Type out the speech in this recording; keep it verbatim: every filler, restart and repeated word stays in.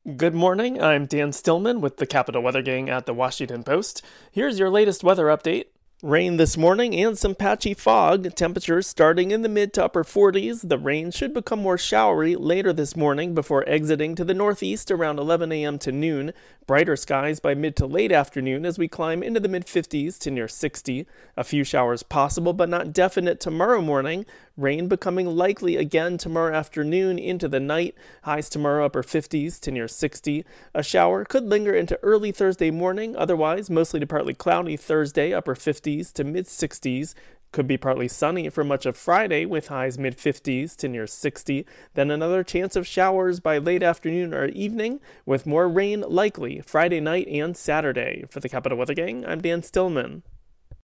Good morning, I'm Dan Stillman with the Capital Weather Gang at the Washington Post. Here's your latest weather update. Rain this morning and some patchy fog. Temperatures starting in the mid to upper forties. The rain should become more showery later this morning before exiting to the northeast around eleven a.m. to noon. Brighter skies by mid to late afternoon as we climb into the mid fifties to near sixty. A few showers possible but not definite tomorrow morning. Rain becoming likely again tomorrow afternoon into the night. Highs tomorrow upper fifties to near sixty. A shower could linger into early Thursday morning. Otherwise, mostly to partly cloudy Thursday, upper fifties to mid sixties. Could be partly sunny for much of Friday with highs mid fifties to near sixty. Then another chance of showers by late afternoon or evening with more rain likely Friday night and Saturday. For the Capital Weather Gang, I'm Dan Stillman.